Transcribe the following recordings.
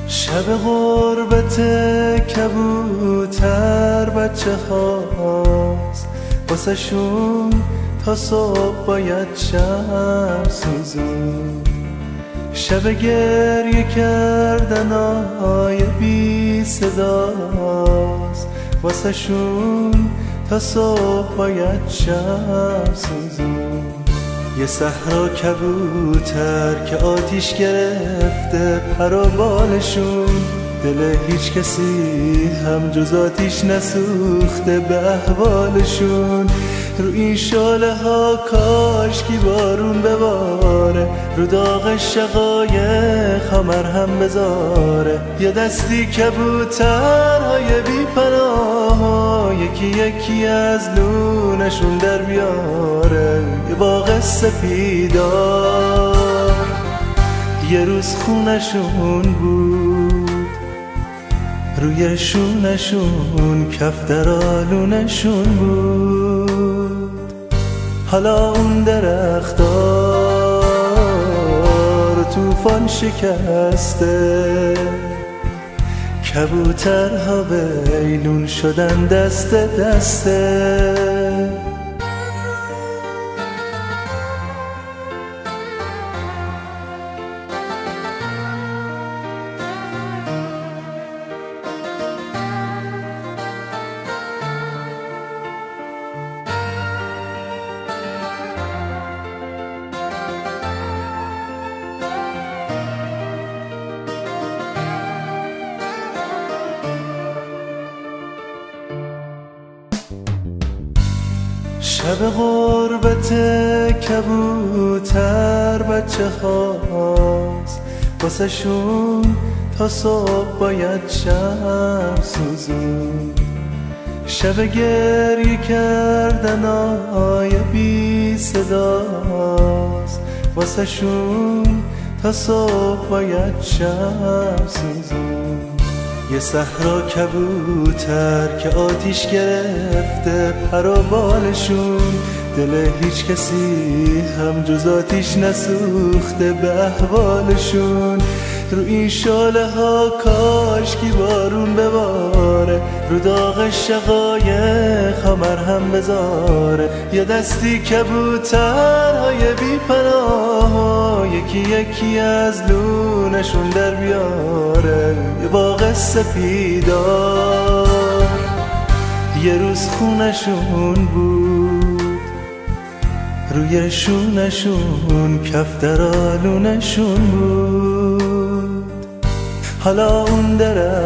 شب غربت کبوتر بچه هاست، واسه شون تا صبح باید شب سوزون. شب گریه کردن آی بی صداست، واسه شون تا صبح باید شب سوزون. یه صحرا کبوتر که آتیش گرفته پر و بالشون، دل هیچ کسی هم جز آتیش نسوخته به احوالشون. رو این شاله ها کاشکی بارون بباره، رو داغ شقایق ها مرهم بذاره. یه دستی کبوترهای بی پناه، یکی یکی از لونشون در بیاره. یه باغ سپیدار یه روز خونشون بود، روی شونشون کف در آلونشون بود. حالا اون درختار طوفان شکسته، کبوترها بیلون شدن دست دسته. شب غربت کبوتر بچه هاست، واسه شون تا صبح باید شب سوزون. شب گریه کردن آی بی صداست، واسه شون تا صبح باید شب سوزون. یه صحرا کبوتر که آتیش گرفته پر و بالشون، دل هیچ کسی هم جز آتیش نسوخته به احوالشون. رو این شاله ها کاشکی بارون بباره، رو داغ شقایق ها مرهم بذاره. یه دستی کبوترهای بی پناه، یکی یکی از لونشون در بیاره. یه باغ سپیدار یه روز خونشون بود، روی شونشون کف در آلونشون بود. حالا اون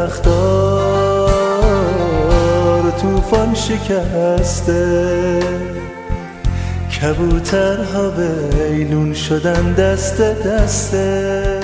درختار طوفان شکسته، کبوترها بیلون شدن دست دسته.